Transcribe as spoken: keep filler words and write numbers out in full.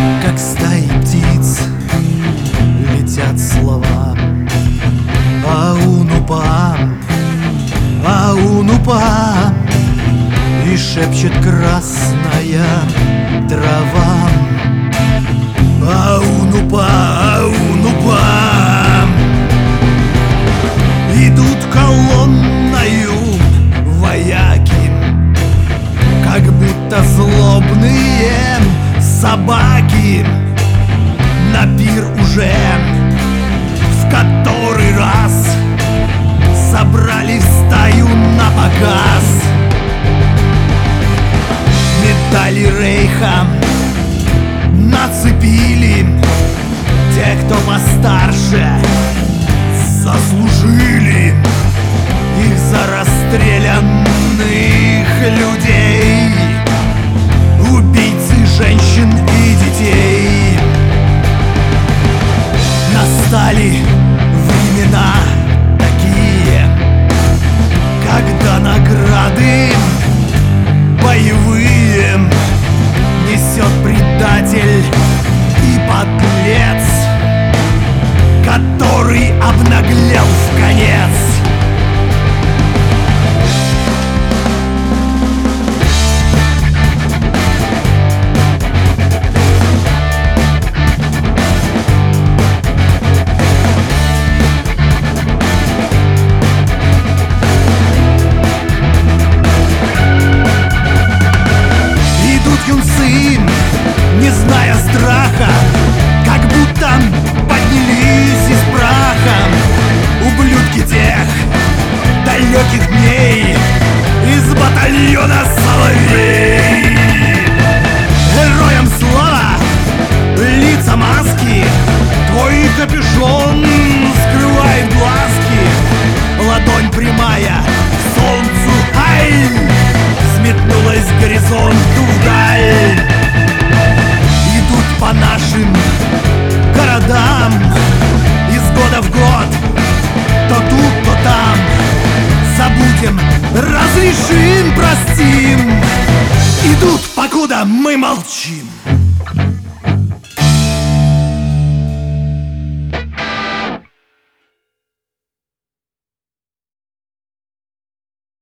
как стаи птиц летят слова. Аунупа, аунупа, и шепчет красная трава. Аунупа, аунупа, идут колонною вояки, как будто злобные собаки. На пир уже в который раз собрали в стаю на показ. Медали рейха нацепили те, кто постарше заслужили их за расстрелянных людей, убийцы женщин и детей. Настали времена такие, когда награды боевые несет предатель и подлец, который обнаглел вконец. Юнцы, не зная страха, как будто поднялись из праха. Ублюдки тех далеких дней из батальона соловей. Героям слава, лица маски, твой капюшон скрывает глазки. Ладонь прямая к солнцу, ай, сметнулась к горизонту вдаль. Идут по нашим городам из года в год, то тут, то там. Забудем, разрешим, простим. Идут, покуда мы молчим.